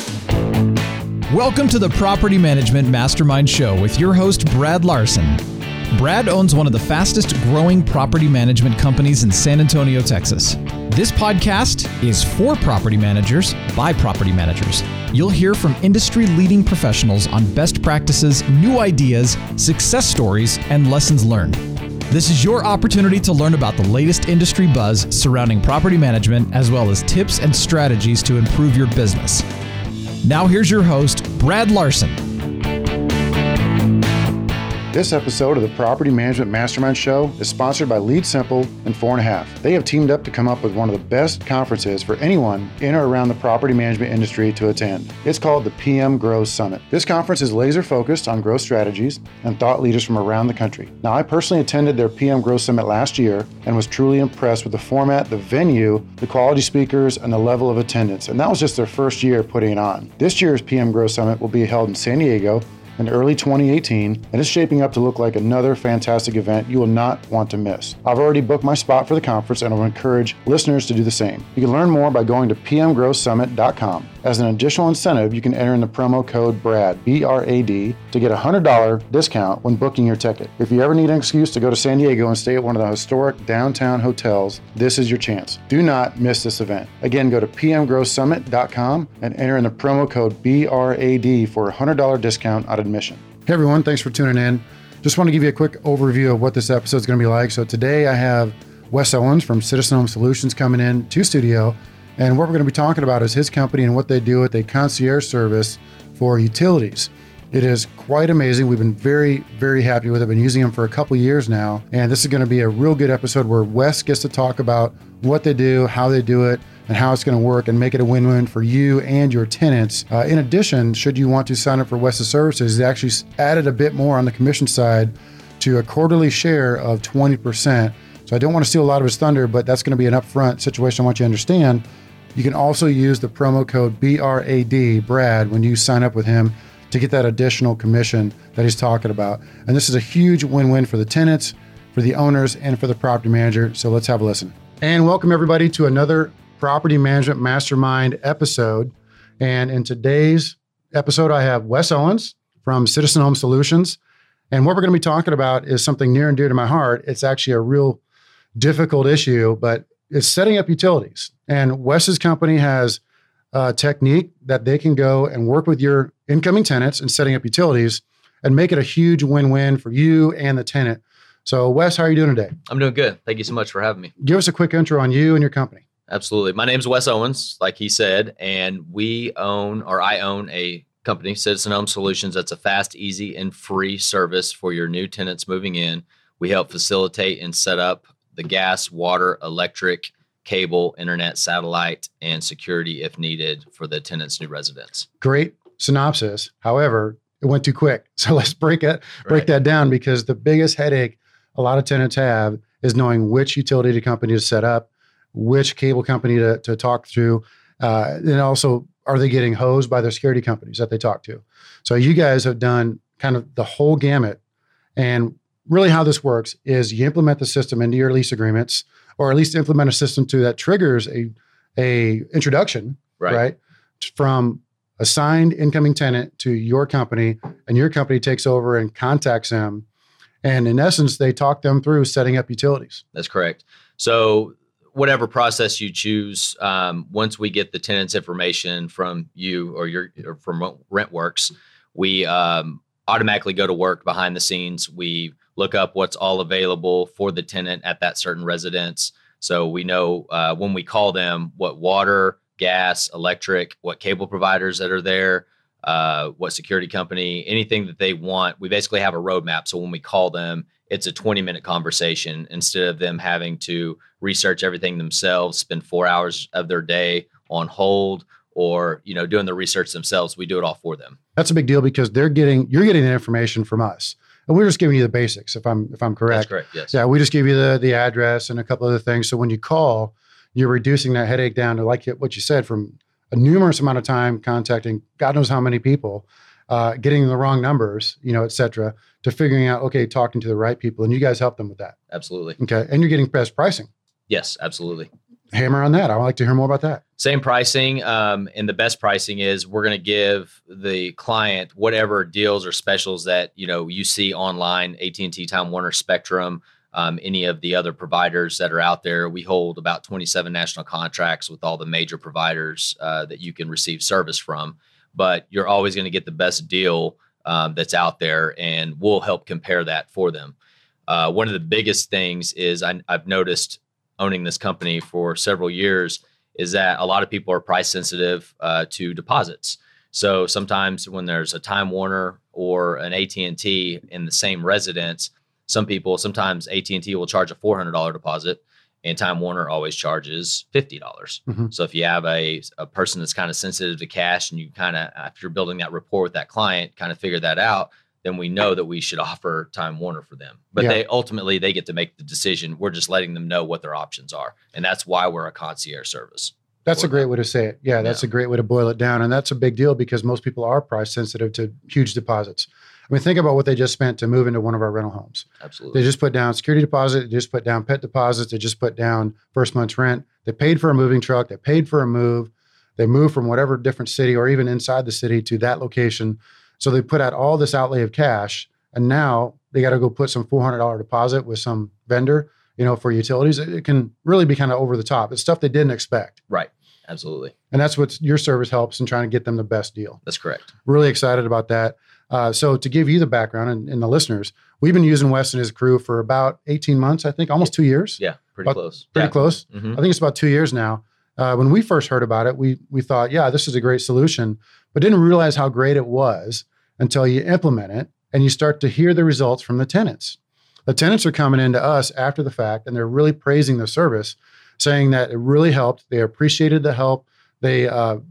Welcome to the Property Management Mastermind Show with your host, Brad Larson. Brad owns one of the fastest growing property management companies in San Antonio, Texas. This podcast is for property managers by property managers. You'll hear from industry-leading professionals on best practices, new ideas, success stories, and lessons learned. This is your opportunity to learn about the latest industry buzz surrounding property management, as well as tips and strategies to improve your business. Now here's your host, Brad Larson. This episode of the Property Management Mastermind Show is sponsored by Lead Simple and 4.5. They have teamed up to come up with one of the best conferences for anyone in or around the property management industry to attend. It's called the PM Growth Summit. This conference is laser focused on growth strategies and thought leaders from around the country. Now, I personally attended their PM Growth Summit last year and was truly impressed with the format, the venue, the quality speakers, and the level of attendance. And that was just their first year putting it on. This year's PM Growth Summit will be held in San Diego in early 2018, and it's shaping up to look like another fantastic event you will not want to miss. I've already booked my spot for the conference, and I will encourage listeners to do the same. You can learn more by going to pmgrowthsummit.com. As an additional incentive, you can enter in the promo code BRAD, B-R-A-D, to get a $100 discount when booking your ticket. If you ever need an excuse to go to San Diego and stay at one of the historic downtown hotels, this is your chance. Do not miss this event. Again, go to pmgrowthsummit.com and enter in the promo code BRAD for a $100 discount on admission. Hey everyone, thanks for tuning in. Just want to give you a quick overview of what this episode is going to be like. So today I have Wes Owens from Citizen Home Solutions coming in to studio. And what we're going to be talking about is his company and what they do with a concierge service for utilities. It is quite amazing. We've been very, very happy with it. Been using them for a couple years now. And this is going to be a real good episode where Wes gets to talk about what they do, how they do it, and how it's going to work and make it a win-win for you and your tenants. In addition, should you want to sign up for Wes's services, they actually added a bit more on the commission side to a quarterly share of 20%. So I don't want to steal a lot of his thunder, but that's going to be an upfront situation I want you to understand. You can also use the promo code BRAD, Brad, when you sign up with him to get that additional commission that he's talking about. And this is a huge win-win for the tenants, for the owners, and for the property manager. So let's have a listen. And welcome everybody to another Property Management Mastermind episode. And in today's episode, I have Wes Owens from Citizen Home Solutions. And what we're going to be talking about is something near and dear to my heart. It's actually a real difficult issue, but it's setting up utilities. And Wes's company has a technique that they can go and work with your incoming tenants in setting up utilities and make it a huge win-win for you and the tenant. So Wes, how are you doing today? I'm doing good. Thank you so much for having me. Give us a quick intro on you and your company. Absolutely. My name's Wes Owens, like he said, and I own a company, Citizen Home Solutions. That's a fast, easy, and free service for your new tenants moving in. We help facilitate and set up the gas, water, electric, cable, internet, satellite, and security if needed for the tenant's new residence. Great synopsis. However, it went too quick. So let's break that down, because the biggest headache a lot of tenants have is knowing which utility company to set up, which cable company to talk to, and also, are they getting hosed by their security companies that they talk to? So you guys have done kind of the whole gamut. And really how this works is you implement the system into your lease agreements, or at least implement a system that triggers a introduction, right? From a signed incoming tenant to your company, and your company takes over and contacts them. And in essence, they talk them through setting up utilities. That's correct. So whatever process you choose, once we get the tenant's information from you or from RentWorks, we automatically go to work behind the scenes. We look up what's all available for the tenant at that certain residence. So we know when we call them what water, gas, electric, what cable providers that are there, what security company, anything that they want. We basically have a roadmap. So when we call them, it's a 20-minute conversation instead of them having to research everything themselves, spend 4 hours of their day on hold, or doing the research themselves. We do it all for them. That's a big deal, because you're getting the information from us, and we're just giving you the basics. If I'm correct. That's correct. Yes. Yeah, we just give you the address and a couple other things. So when you call, you're reducing that headache down to, like what you said, from a numerous amount of time contacting God knows how many people, getting the wrong numbers, et cetera, to figuring out, okay, talking to the right people. And you guys help them with that. Absolutely. Okay. And you're getting best pricing. Yes, absolutely. Hammer on that. I would like to hear more about that. Same pricing, and the best pricing is we're going to give the client whatever deals or specials that you see online, AT&T, Time Warner, Spectrum, any of the other providers that are out there. We hold about 27 national contracts with all the major providers that you can receive service from, but you're always going to get the best deal that's out there, and we'll help compare that for them. One of the biggest things is I've noticed owning this company for several years is that a lot of people are price sensitive to deposits. So sometimes when there's a Time Warner or an AT&T in the same residence, sometimes AT&T will charge a $400 deposit and Time Warner always charges $50. Mm-hmm. So if you have a person that's kind of sensitive to cash and you kind of, after you're building that rapport with that client, kind of figure that out, then we know that we should offer Time Warner for them. But they ultimately get to make the decision. We're just letting them know what their options are. And that's why we're a concierge service. That's a great way to say it. Yeah, that's a great way to boil it down. And that's a big deal because most people are price sensitive to huge deposits. I mean, think about what they just spent to move into one of our rental homes. Absolutely. They just put down security deposit. They just put down pet deposits. They just put down first month's rent. They paid for a moving truck. They paid for a move. They moved from whatever different city or even inside the city to that location. So they put out all this outlay of cash, and now they got to go put some $400 deposit with some vendor, for utilities. It can really be kind of over the top. It's stuff they didn't expect. Right. Absolutely. And that's what your service helps in trying to get them the best deal. That's correct. Really excited about that. So to give you the background and the listeners, we've been using Wes and his crew for about 18 months, I think, almost 2 years. Yeah, pretty close. Pretty close. Mm-hmm. I think it's about 2 years now. When we first heard about it, we thought, this is a great solution, but didn't realize how great it was until you implement it and you start to hear the results from the tenants. The tenants are coming into us after the fact, and they're really praising the service, saying that it really helped. They appreciated the help. They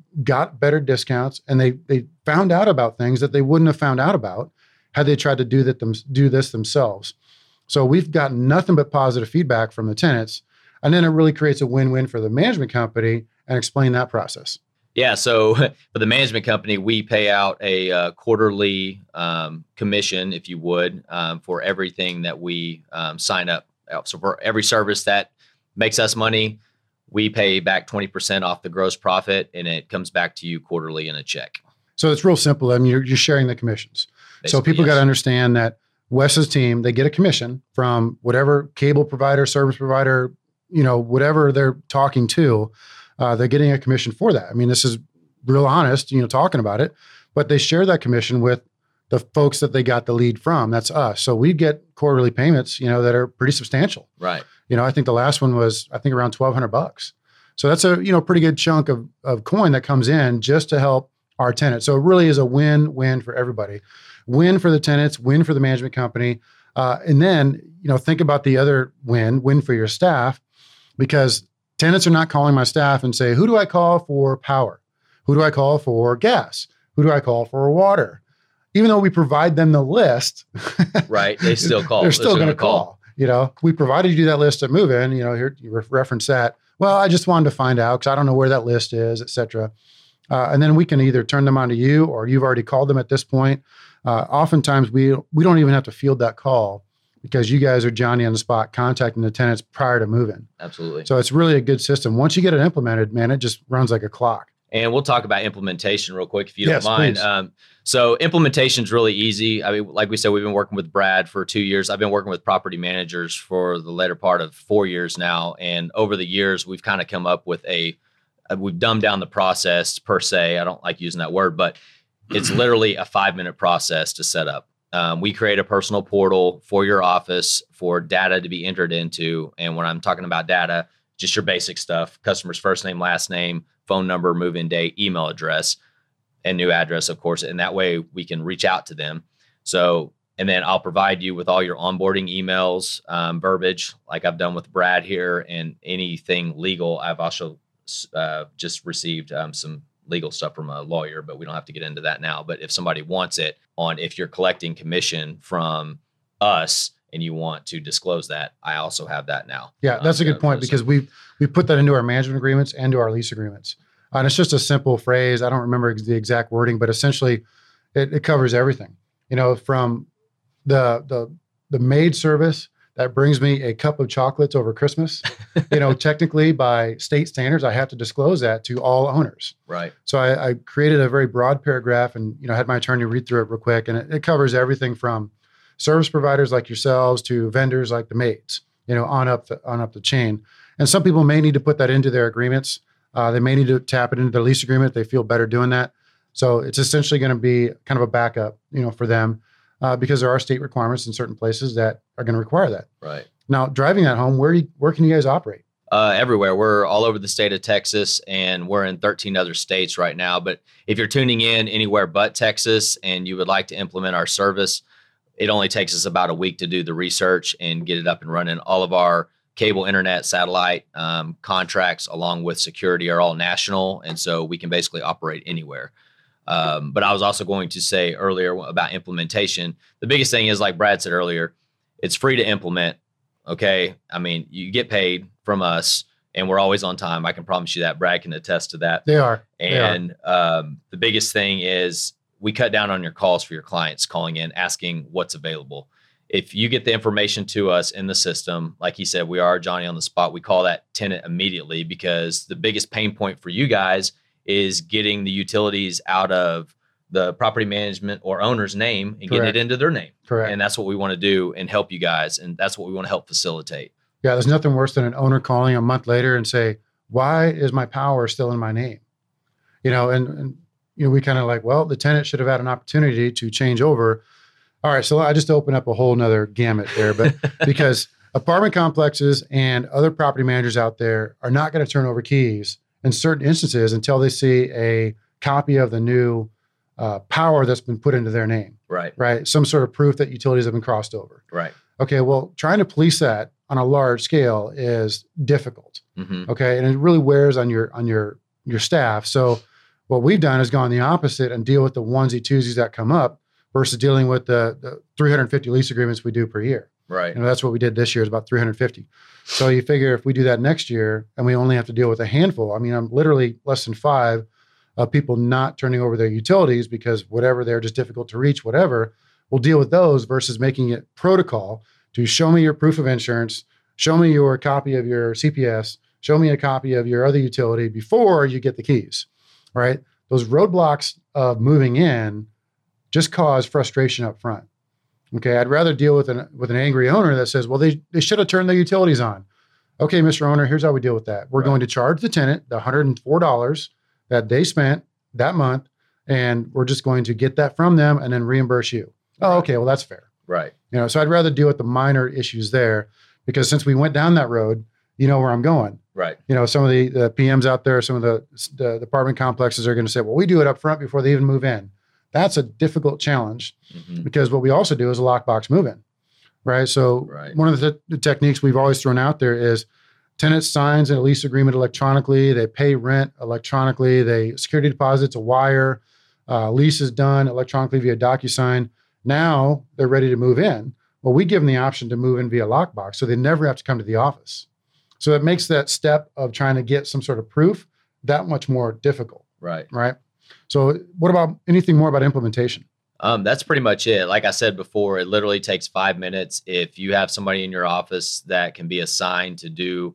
got better discounts, and they found out about things that they wouldn't have found out about had they tried to do this themselves. So we've gotten nothing but positive feedback from the tenants, and then it really creates a win-win for the management company. And explain that process. Yeah, so for the management company, we pay out a quarterly commission, if you would, for everything that we sign up. So for every service that makes us money, we pay back 20% off the gross profit, and it comes back to you quarterly in a check. So it's real simple. I mean, you're sharing the commissions. Basically, so people got to understand that Wes's team, they get a commission from whatever cable provider, service provider, whatever they're talking to. They're getting a commission for that. I mean, this is real honest, talking about it, but they share that commission with the folks that they got the lead from. That's us. So we get quarterly payments, that are pretty substantial. Right. I think the last one was, around $1,200. So that's a, pretty good chunk of coin that comes in just to help our tenants. So it really is a win-win for everybody. Win for the tenants, win for the management company. And then, think about the other win for your staff, because tenants are not calling my staff and say, who do I call for power? Who do I call for gas? Who do I call for water? Even though we provide them the list, right? They still call. They're still going to call. We provided you that list at move-in. Here you reference that. Well, I just wanted to find out because I don't know where that list is, et cetera. And then we can either turn them on to you, or you've already called them at this point. Oftentimes we don't even have to field that call, because you guys are Johnny on the spot contacting the tenants prior to move-in. Absolutely. So it's really a good system. Once you get it implemented, man, it just runs like a clock. And we'll talk about implementation real quick, if you don't mind. So implementation is really easy. I mean, like we said, we've been working with Brad for 2 years. I've been working with property managers for the later part of 4 years now. And over the years, we've kind of come up with we've dumbed down the process per se. I don't like using that word, but it's literally a 5-minute process to set up. We create a personal portal for your office for data to be entered into. And when I'm talking about data, just your basic stuff: customer's first name, last name, phone number, move-in date, email address, and new address, of course. And that way we can reach out to them. So, and then I'll provide you with all your onboarding emails, verbiage, like I've done with Brad here, and anything legal. I've also just received some legal stuff from a lawyer, but we don't have to get into that now. But if somebody wants it on, if you're collecting commission from us and you want to disclose that, I also have that now. Yeah, that's a good point, because we put that into our management agreements and to our lease agreements. And it's just a simple phrase. I don't remember the exact wording, but essentially it covers everything, from the maid service that brings me a cup of chocolates over Christmas. Technically by state standards, I have to disclose that to all owners. Right. So I created a very broad paragraph and, had my attorney read through it real quick. And it covers everything from service providers like yourselves to vendors like the maids, on up the chain. And some people may need to put that into their agreements. They may need to tap it into their lease agreement if they feel better doing that. So it's essentially going to be kind of a backup, for them, because there are state requirements in certain places that are going to require that. Right. Now, driving that home, where can you guys operate? Everywhere. We're all over the state of Texas, and we're in 13 other states right now. But if you're tuning in anywhere but Texas and you would like to implement our service, it only takes us about a week to do the research and get it up and running. All of our cable, internet, satellite contracts, along with security, are all national. And so we can basically operate anywhere. But I was also going to say earlier about implementation. The biggest thing is, like Brad said earlier, it's free to implement. Okay. I mean, you get paid from us and we're always on time. I can promise you that. Brad can attest to that. They are. And the biggest thing is we cut down on your calls for your clients calling in, asking what's available. If you get the information to us in the system, like he said, we are Johnny on the spot. We call that tenant immediately, because the biggest pain point for you guys is getting the utilities out of the property management or owner's name and getting it into their name. Correct. And that's what we want to do and help you guys. And that's what we want to help facilitate. Yeah, there's nothing worse than an owner calling a month later and say, why is my power still in my name? And we kind of like, well, the tenant should have had an opportunity to change over. All right, so I just opened up a whole nother gamut there, but because apartment complexes and other property managers out there are not going to turn over keys in certain instances until they see a copy of the new power that's been put into their name. Right. Some sort of proof that utilities have been crossed over. Right. Okay. Well, trying to police that on a large scale is difficult. Mm-hmm. Okay. And it really wears on your staff. So what we've done is gone the opposite and deal with the onesie twosies that come up versus dealing with the 350 lease agreements we do per year. Right. That's what we did this year, is about 350. So you figure if we do that next year and we only have to deal with a handful, I mean, I'm literally less than 5 of people not turning over their utilities because whatever, they're just difficult to reach, whatever, we'll deal with those versus making it protocol to show me your proof of insurance, show me your copy of your CPS, show me a copy of your other utility before you get the keys, right? Those roadblocks of moving in just cause frustration up front. Okay, I'd rather deal with an angry owner that says, well, they should have turned their utilities on. Okay, Mr. Owner, here's how we deal with that. We're going to charge the tenant the $104 that they spent that month, and we're just going to get that from them and then reimburse you. Oh, okay, well, that's fair. Right. So I'd rather deal with the minor issues there, because since we went down that road, you know where I'm going. Right. Some of the PMs out there, some of the apartment complexes are going to say, well, we do it up front before they even move in. That's a difficult challenge, because what we also do is a lockbox move-in, right? So one of the techniques we've always thrown out there is tenant signs a lease agreement electronically. They pay rent electronically. They security deposits a wire. Lease is done electronically via DocuSign. Now they're ready to move in. Well, we give them the option to move in via lockbox, so they never have to come to the office. So it makes that step of trying to get some sort of proof that much more difficult. Right. So what about anything more about implementation? That's pretty much it. Like I said before, it literally takes 5 minutes. If you have somebody in your office that can be assigned to do,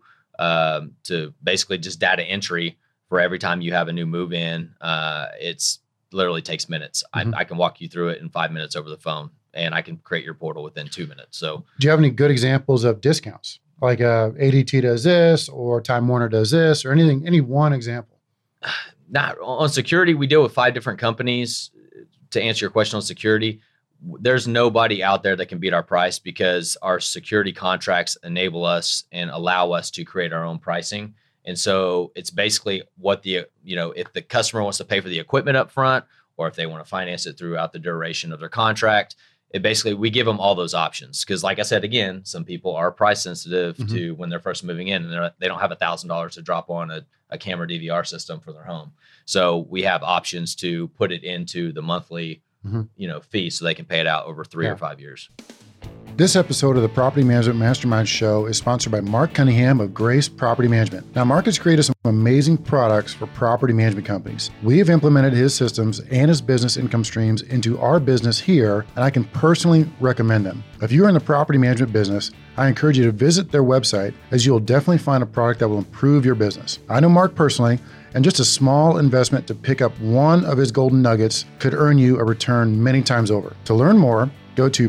to basically just data entry for every time you have a new move in, it's literally takes minutes. I can walk you through it in 5 minutes over the phone, and I can create your portal within 2 minutes. So do you have any good examples of discounts? Like ADT does this, or Time Warner does this, or anything, any one example? Not on security. We deal with 5 different companies. To answer your question on security, there's nobody out there that can beat our price, because our security contracts enable us and allow us to create our own pricing. And so it's basically what if the customer wants to pay for the equipment up front, or if they want to finance it throughout the duration of their contract, we give them all those options. Because like I said, again, some people are price sensitive to when they're first moving in, and they don't have $1,000 to drop on a camera DVR system for their home. So we have options to put it into the monthly, fee, so they can pay it out over 3 or 5 years. This episode of the Property Management Mastermind Show is sponsored by Mark Cunningham of Grace Property Management. Now, Mark has created some amazing products for property management companies. We have implemented his systems and his business income streams into our business here, and I can personally recommend them. If you are in the property management business, I encourage you to visit their website, as you will definitely find a product that will improve your business. I know Mark personally, and just a small investment to pick up one of his golden nuggets could earn you a return many times over. To learn more, go to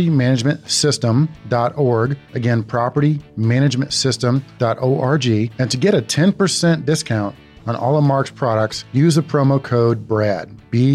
propertymanagementsystem.org. Again, propertymanagementsystem.org. And to get a 10% discount on all of Mark's products, use the promo code BRAD,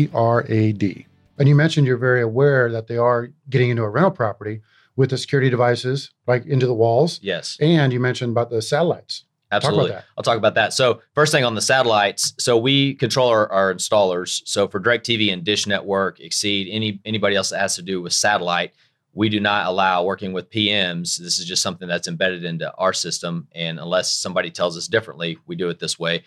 B-R-A-D. And you mentioned you're very aware that they are getting into a rental property with the security devices, like into the walls. Yes. And you mentioned about the satellites. Absolutely. I'll talk about that. So first thing on the satellites, so we control our installers. So for DirecTV and Dish Network, Exceed, anybody else that has to do with satellite, we do not allow working with PMs. This is just something that's embedded into our system. And unless somebody tells us differently, we do it this way.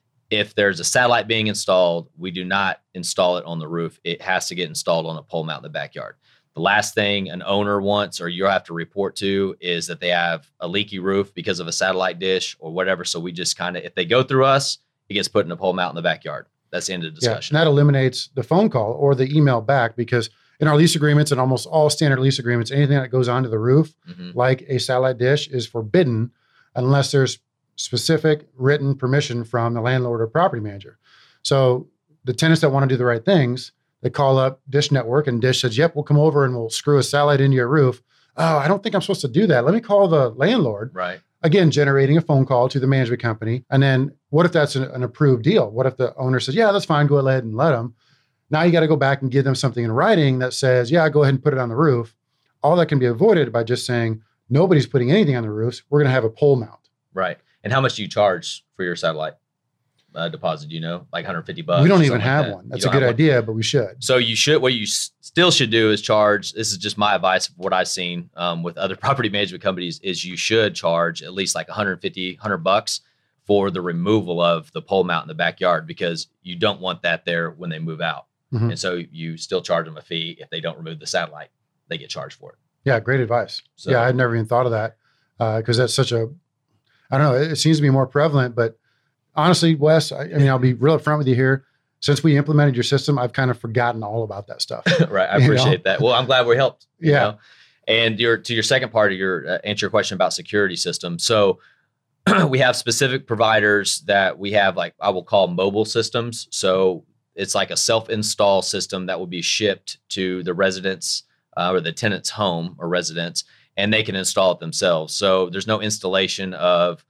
If there's a satellite being installed, we do not install it on the roof. It has to get installed on a pole mount in the backyard. The last thing an owner wants or you'll have to report to is that they have a leaky roof because of a satellite dish or whatever. So we just kind of, if they go through us, it gets put in a pole mount in the backyard. That's the end of the discussion. Yeah, and that eliminates the phone call or the email back, because in our lease agreements and almost all standard lease agreements, anything that goes onto the roof, like a satellite dish, is forbidden unless there's specific written permission from the landlord or property manager. So the tenants that want to do the right things, they call up Dish Network, and Dish says, yep, we'll come over and we'll screw a satellite into your roof. Oh, I don't think I'm supposed to do that. Let me call the landlord. Right. Again, generating a phone call to the management company. And then what if that's an approved deal? What if the owner says, yeah, that's fine, go ahead and let them. Now you got to go back and give them something in writing that says, yeah, go ahead and put it on the roof. All that can be avoided by just saying, nobody's putting anything on the roofs. We're going to have a pole mount. Right. And how much do you charge for your satellite deposit? You know, like $150? We don't even have one. That's a good idea, but we should. So you should. What you still should do is charge. This is just my advice of what I've seen with other property management companies. Is you should charge at least like $100 for the removal of the pole mount in the backyard, because you don't want that there when they move out. And so you still charge them a fee if they don't remove the satellite. They get charged for it. Yeah, great advice. So, yeah, I'd never even thought of that, because that's such a, I don't know, it seems to be more prevalent. But honestly, Wes, I mean, I'll be real upfront with you here. Since we implemented your system, I've kind of forgotten all about that stuff. Right. I appreciate that. Well, I'm glad we helped. Yeah. You know? And to your second part of your answer your question about security systems. So we have specific providers that we have, like I will call mobile systems. So it's like a self-install system that will be shipped to the residents or the tenant's home or residence, and they can install it themselves. So there's no installation of,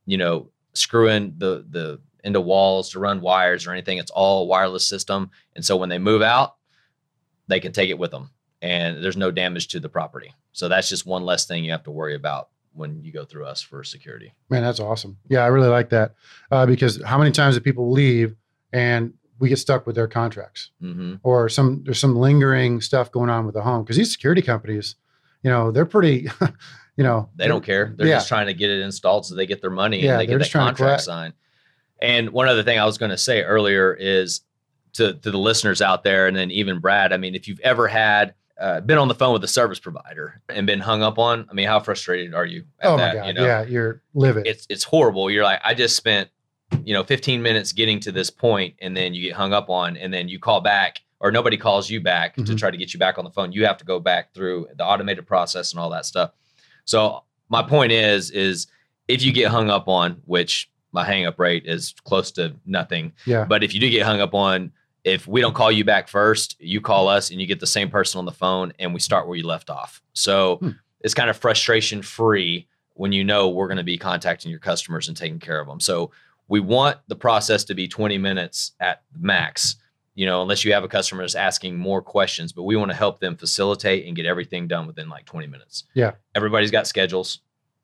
screwing the into walls to run wires or anything. It's all a wireless system. And so when they move out, they can take it with them, and there's no damage to the property. So that's just one less thing you have to worry about when you go through us for security. Man, that's awesome. Yeah, I really like that, because how many times do people leave and we get stuck with their contracts, or there's some lingering stuff going on with the home? Because these security companies, they're pretty, they don't care. They're just trying to get it installed so they get their money and they get that contract signed. And one other thing I was going to say earlier is to the listeners out there, and then even Brad, I mean, if you've ever had been on the phone with a service provider and been hung up on, I mean, how frustrated are you at that? My God. Yeah, you're livid. It's horrible. You're like, I just spent 15 minutes getting to this point, and then you get hung up on, and then you call back, or nobody calls you back to try to get you back on the phone. You have to go back through the automated process and all that stuff. So my point is if you get hung up on, which my hang up rate is close to nothing. Yeah. But if you do get hung up on, if we don't call you back first, you call us and you get the same person on the phone, and we start where you left off. So it's kind of frustration free when we're going to be contacting your customers and taking care of them. So we want the process to be 20 minutes at max, unless you have a customer that's asking more questions, but we want to help them facilitate and get everything done within like 20 minutes. Yeah. Everybody's got schedules,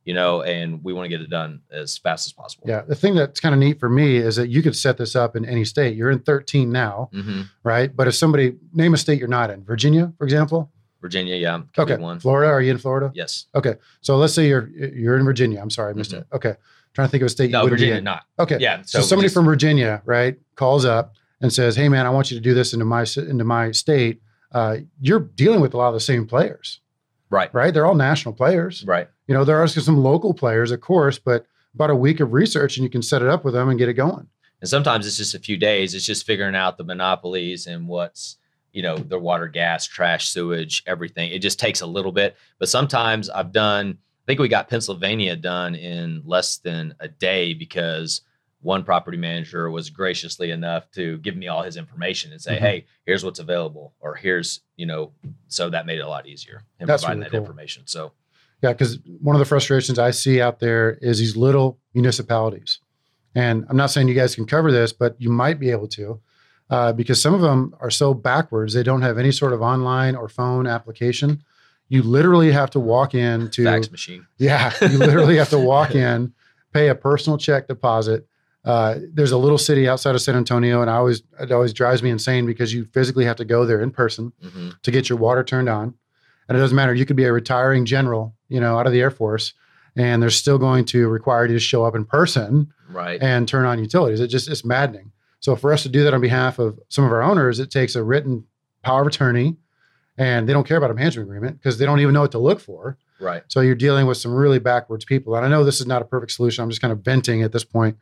and we want to get it done as fast as possible. Yeah. The thing that's kind of neat for me is that you could set this up in any state. You're in 13 now, right? But if somebody, name a state you're not in, Virginia, for example? Virginia, yeah. Okay. Florida, are you in Florida? Yes. Okay. So let's say you're in Virginia. I'm sorry, I missed it. Okay. Trying to think of a state you wouldn't be in. Virginia, not. Okay. Yeah. So somebody from Virginia, right, calls up and says, hey, man, I want you to do this into my state. You're dealing with a lot of the same players. Right. right? They're all national players. Right. You know, there are some local players, of course, but about a week of research and you can set it up with them and get it going. And sometimes it's just a few days. It's just figuring out the monopolies and what's, the water, gas, trash, sewage, everything. It just takes a little bit. But sometimes I think we got Pennsylvania done in less than a day because one property manager was graciously enough to give me all his information and say, hey, here's what's available, or here's, so that made it a lot easier in That's providing really that cool. information. So, yeah, because one of the frustrations I see out there is these little municipalities. And I'm not saying you guys can cover this, but you might be able to, because some of them are so backwards. They don't have any sort of online or phone application. You literally have to walk in to fax machine. Yeah, you literally have to walk in, pay a personal check deposit. There's a little city outside of San Antonio, and it always drives me insane because you physically have to go there in person to get your water turned on. And it doesn't matter. You could be a retiring general, out of the Air Force, and they're still going to require you to show up in person and turn on utilities. It's maddening. So for us to do that on behalf of some of our owners, it takes a written power of attorney, and they don't care about a management agreement because they don't even know what to look for. Right. So you're dealing with some really backwards people. And I know this is not a perfect solution. I'm just kind of venting at this point.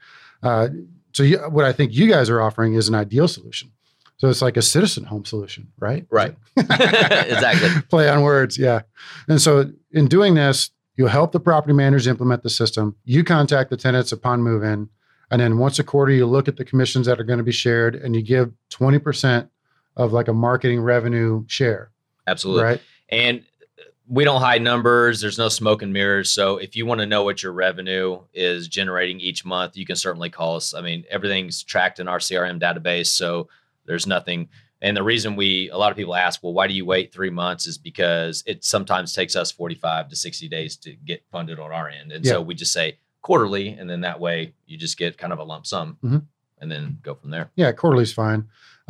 What I think you guys are offering is an ideal solution. So it's like a citizen home solution, right? Right. Exactly. Play on words. Yeah. And so in doing this, you'll help the property managers implement the system. You contact the tenants upon move-in. And then once a quarter, you look at the commissions that are going to be shared and you give 20% of like a marketing revenue share. Absolutely. Right. And we don't hide numbers. There's no smoke and mirrors. So if you want to know what your revenue is generating each month, you can certainly call us. I mean, everything's tracked in our CRM database. So there's nothing. And the reason a lot of people ask, well, why do you wait 3 months, is because it sometimes takes us 45 to 60 days to get funded on our end. And so we just say quarterly, and then that way you just get kind of a lump sum and then go from there. Yeah, quarterly is fine.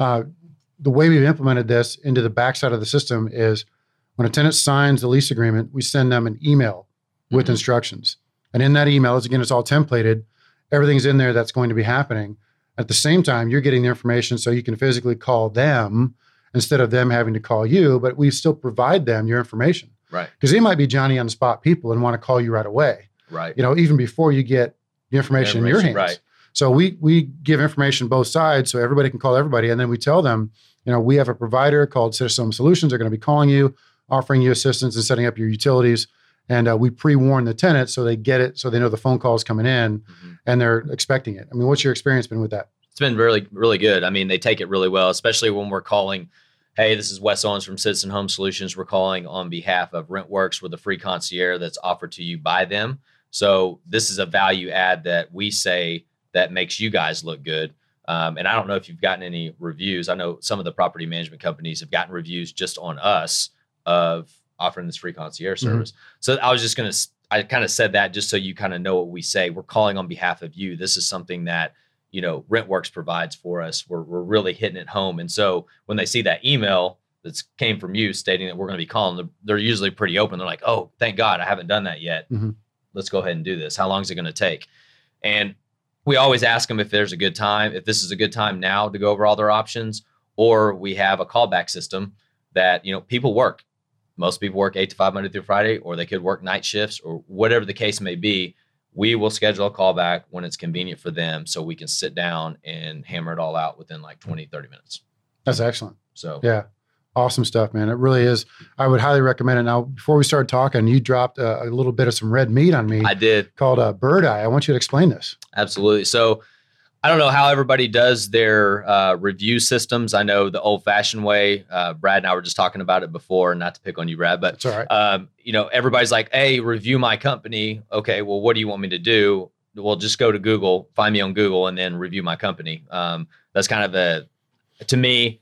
The way we've implemented this into the backside of the system is when a tenant signs the lease agreement, we send them an email with instructions. And in that email, it's all templated. Everything's in there that's going to be happening. At the same time, you're getting the information so you can physically call them instead of them having to call you, but we still provide them your information. Right. Because they might be Johnny on the spot people and want to call you right away. Right. Even before you get the information in your hands. Right. So we give information both sides so everybody can call everybody. And then we tell them, we have a provider called Citizen Home Solutions. They're going to be calling you, offering you assistance in setting up your utilities. And we pre-warn the tenants so they get it, so they know the phone call is coming in and they're expecting it. I mean, what's your experience been with that? It's been really, really good. I mean, they take it really well, especially when we're calling, hey, this is Wes Owens from Citizen Home Solutions. We're calling on behalf of RentWorks with a free concierge that's offered to you by them. So this is a value add that we say that makes you guys look good. And I don't know if you've gotten any reviews. I know some of the property management companies have gotten reviews just on us of offering this free concierge service. So I was just I kind of said that just so you kind of know what we say. We're calling on behalf of you. This is something that, RentWorks provides for us. We're really hitting it home. And so when they see that email that came from you stating that we're going to be calling, they're usually pretty open. They're like, oh, thank God, I haven't done that yet. Let's go ahead and do this. How long is it going to take? And we always ask them if there's a good time, if this is a good time now to go over all their options, or we have a callback system that, people work. Most people work 8 to 5 Monday through Friday, or they could work night shifts or whatever the case may be. We will schedule a callback when it's convenient for them so we can sit down and hammer it all out within like 20, 30 minutes. That's excellent. So, yeah, awesome stuff, man. It really is. I would highly recommend it. Now, before we started talking, you dropped a little bit of some red meat on me. I did. Called Bird Eye. I want you to explain this. Absolutely. So I don't know how everybody does their review systems. I know the old-fashioned way. Brad and I were just talking about it before, not to pick on you, Brad, but it's all right. Everybody's like, "Hey, review my company." Okay, well, what do you want me to do? Well, just go to Google, find me on Google, and then review my company. That's kind of to me,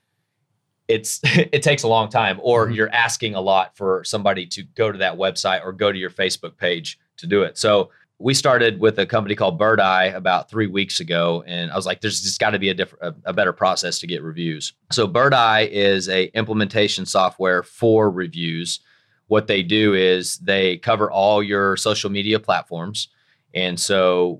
it takes a long time, or you're asking a lot for somebody to go to that website or go to your Facebook page to do it. So we started with a company called Bird Eye about 3 weeks ago, and I was like, there's just got to be a better process to get reviews. So Bird Eye is a implementation software for reviews. What they do is they cover all your social media platforms. And so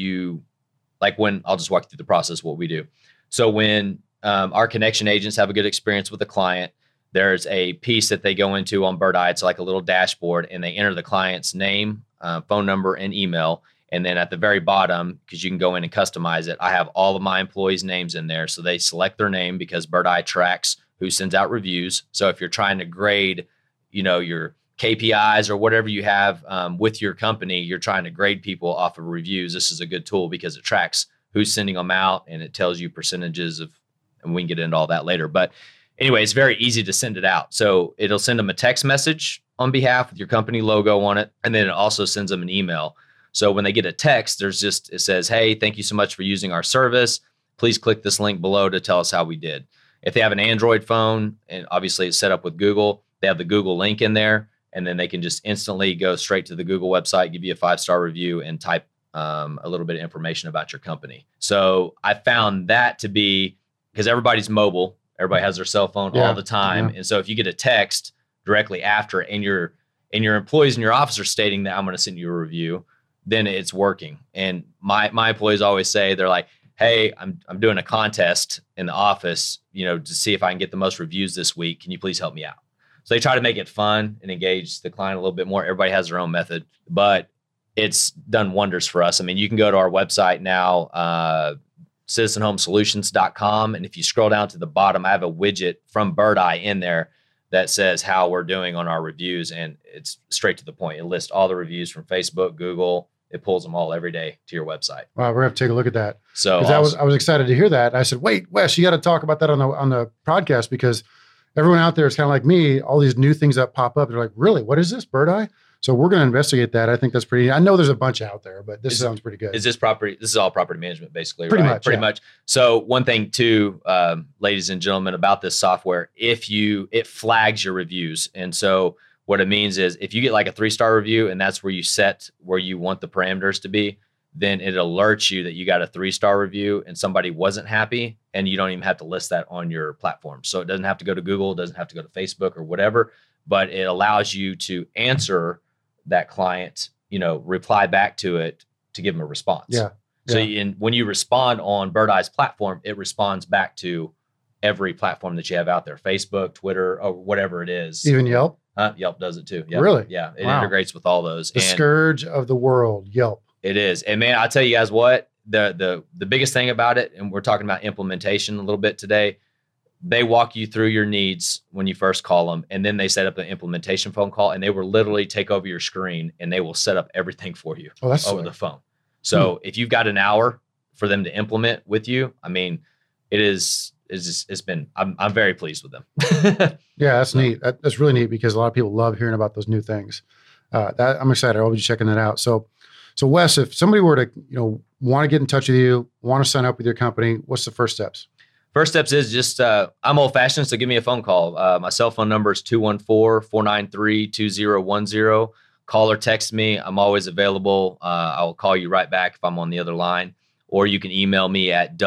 I'll just walk you through the process, what we do. So when our connection agents have a good experience with a client, there's a piece that they go into on Birdeye. It's like a little dashboard, and they enter the client's name, phone number, and email. And then at the very bottom, because you can go in and customize it, I have all of my employees' names in there. So they select their name because Birdeye tracks who sends out reviews. So if you're trying to grade, your KPIs or whatever you have with your company, you're trying to grade people off of reviews, this is a good tool because it tracks who's sending them out and it tells you percentages of, and we can get into all that later. But anyway, it's very easy to send it out. So it'll send them a text message on behalf with your company logo on it. And then it also sends them an email. So when they get a text, it says, hey, thank you so much for using our service. Please click this link below to tell us how we did. If they have an Android phone, and obviously it's set up with Google, they have the Google link in there, and then they can just instantly go straight to the Google website, give you a 5-star review, and type a little bit of information about your company. So I found that to be, because everybody's mobile, everybody has their cell phone all the time. Yeah. And so if you get a text directly after and your employees in your office are stating that I'm going to send you a review, then it's working. And my employees always say, they're like, hey, I'm doing a contest in the office, to see if I can get the most reviews this week. Can you please help me out? So they try to make it fun and engage the client a little bit more. Everybody has their own method, but it's done wonders for us. I mean, you can go to our website now, citizenhomesolutions.com. And if you scroll down to the bottom, I have a widget from Birdeye in there that says how we're doing on our reviews. And it's straight to the point. It lists all the reviews from Facebook, Google. It pulls them all every day to your website. Wow, we're gonna have to take a look at that. So I was excited to hear that. I said, wait, Wes, you got to talk about that on the podcast, because everyone out there is kind of like me. All these new things that pop up, they're like, really, what is this, Birdeye? So we're going to investigate that. I think that's pretty. I know there's a bunch out there, but this sounds pretty good. This is all property management, basically, pretty right? Pretty much. So one thing too, ladies and gentlemen, about this software, it flags your reviews, and so what it means is if you get like a 3-star review and that's where you set where you want the parameters to be, then it alerts you that you got a 3-star review and somebody wasn't happy, and you don't even have to list that on your platform. So it doesn't have to go to Google, it doesn't have to go to Facebook or whatever, but it allows you to answer that client, reply back to it to give them a response. Yeah. So when you respond on Birdeye's platform, it responds back to every platform that you have out there, Facebook, Twitter, or whatever it is. Even Yelp? Yelp does it too. Yep. Really? Yeah. It integrates with all those. The scourge of the world, Yelp. It is. And man, I'll tell you guys what, the biggest thing about it, and we're talking about implementation a little bit today, they walk you through your needs when you first call them, and then they set up an implementation phone call, and they will literally take over your screen and they will set up everything for you over the phone. So if you've got an hour for them to implement with you, I mean, it's been, I'm very pleased with them. Yeah, that's neat. That's really neat, because a lot of people love hearing about those new things. I'm excited. I'll be checking that out. So Wes, if somebody were to, want to get in touch with you, want to sign up with your company, what's the first steps? First steps is just, I'm old fashioned, so give me a phone call. My cell phone number is 214-493-2010. Call or text me. I'm always available. I will call you right back if I'm on the other line, or you can email me at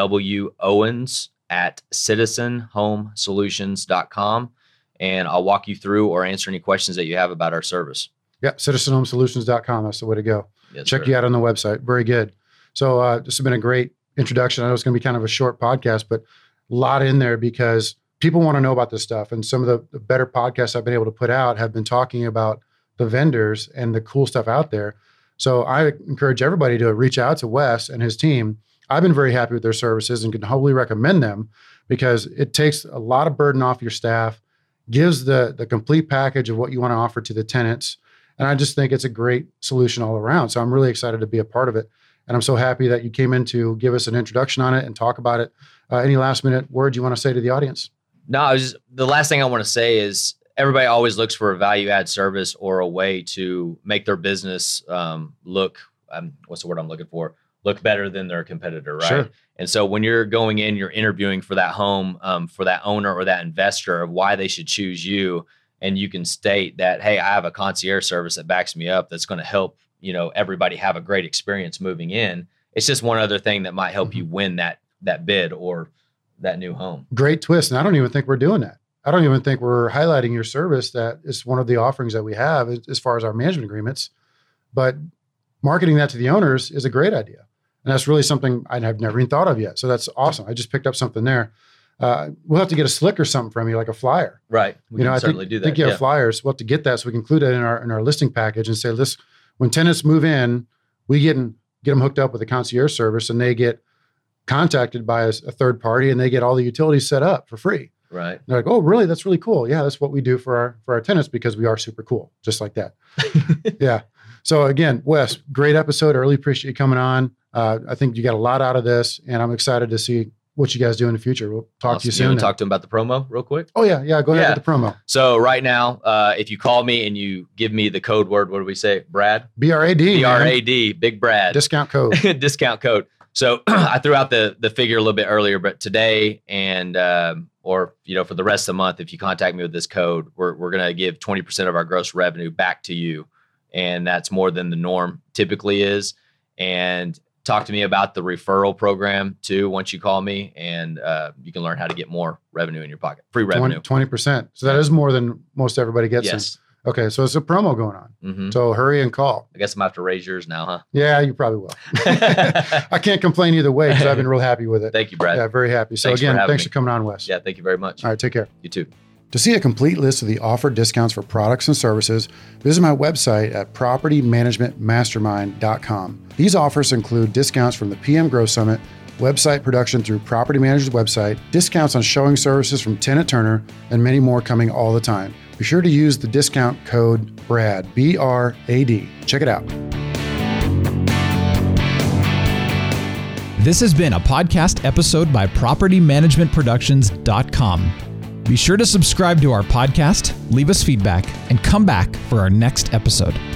wowens@citizenhomesolutions.com, and I'll walk you through or answer any questions that you have about our service. Yeah, citizenhomesolutions.com. That's the way to go. Yes, check you out on the website. Very good. So this has been a great introduction. I know it's going to be kind of a short podcast, but a lot in there, because people want to know about this stuff. And some of the better podcasts I've been able to put out have been talking about the vendors and the cool stuff out there. So I encourage everybody to reach out to Wes and his team. I've been very happy with their services and can wholly recommend them, because it takes a lot of burden off your staff, gives the complete package of what you want to offer to the tenants. And I just think it's a great solution all around. So I'm really excited to be a part of it. And I'm so happy that you came in to give us an introduction on it and talk about it. Any last minute words you want to say to the audience? No, the last thing I want to say is everybody always looks for a value add service or a way to make their business look, what's the word I'm looking for? Look better than their competitor, right? Sure. And so when you're going in, you're interviewing for that home, for that owner or that investor, of why they should choose you. And you can state that, hey, I have a concierge service that backs me up that's going to help, everybody have a great experience moving in. It's just one other thing that might help you win that bid or that new home. Great twist. And I don't even think we're doing that. I don't even think we're highlighting your service. That is one of the offerings that we have as far as our management agreements. But marketing that to the owners is a great idea. And that's really something I've never even thought of yet. So that's awesome. I just picked up something there. we'll have to get a slick or something from you, like a flyer. Right. We can I certainly do that. I think you have flyers. We'll have to get that so we can include that in our listing package and say, this, when tenants move in, we get them hooked up with a concierge service, and they get contacted by a third party, and they get all the utilities set up for free. Right. And they're like, oh, really? That's really cool. Yeah, that's what we do for our tenants, because we are super cool, just like that. Yeah. So again, Wes, great episode. I really appreciate you coming on. I think you got a lot out of this, and I'm excited to see what you guys do in the future. We'll talk to you soon. You want to talk to them about the promo real quick? Oh, yeah. Go ahead with the promo. So right now, if you call me and you give me the code word, what do we say? Brad? B-R-A-D. B-R-A-D, Big Brad. Discount code. Discount code. So I threw out the figure a little bit earlier, but today and or for the rest of the month, if you contact me with this code, we're going to give 20% of our gross revenue back to you. And that's more than the norm typically is. And talk to me about the referral program too once you call me, and you can learn how to get more revenue in your pocket. Free revenue. 20%. So that is more than most everybody gets. Yes. Okay, so it's a promo going on. Mm-hmm. So hurry and call. I guess I'm going to have to raise yours now, huh? Yeah, you probably will. I can't complain either way, because I've been real happy with it. Thank you, Brad. Yeah, very happy. So thanks for coming on, Wes. Yeah, thank you very much. All right, take care. You too. To see a complete list of the offered discounts for products and services, visit my website at propertymanagementmastermind.com. These offers include discounts from the PM Growth Summit, website production through Property Manager's website, discounts on showing services from Tenant Turner, and many more coming all the time. Be sure to use the discount code BRAD, B-R-A-D. Check it out. This has been a podcast episode by PropertyManagementProductions.com. Be sure to subscribe to our podcast, leave us feedback, and come back for our next episode.